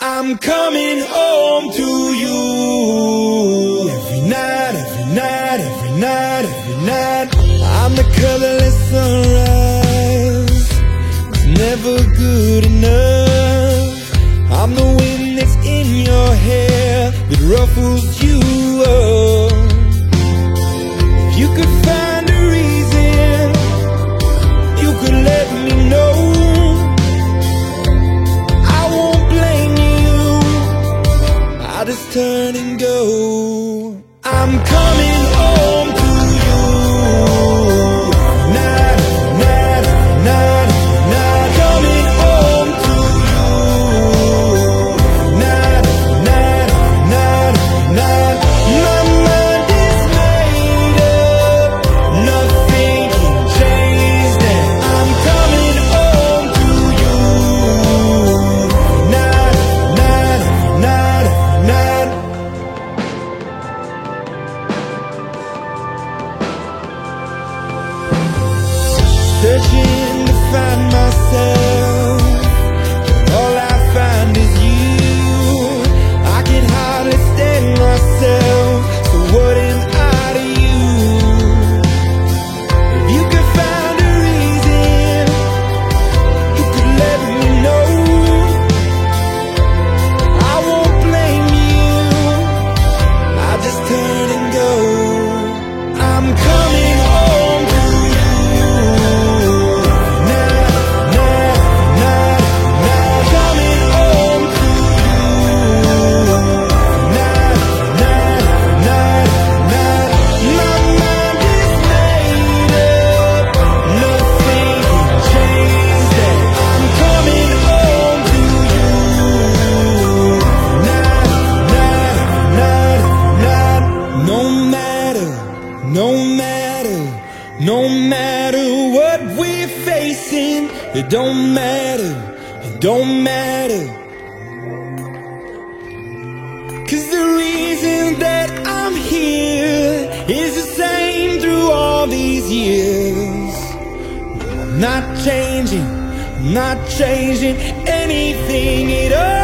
I'm coming home to you. Every night, every night, every night, every night. I'm the colorless sunrise, it's never good enough. I'm the wind that's in your hair that ruffles you up. If you could find a reason, you could let me know. I won't blame you, I'll just turn and go. I'm coming home to you. Night, night, night, night. Coming home to you. Night, night, night, night. My mind is made up, nothing can change that. I'm coming home to you. Night, night, night, night. Searching to find myself, all I find is you. I can hardly stand myself, so what am I to you? If you could find a reason, you could let me know. I won't blame you, I'll just turn and go. I'm coming home to you. No matter what we're facing, it don't matter, it don't matter. 'Cause the reason that I'm here is the same through all these years. I'm not changing anything at all.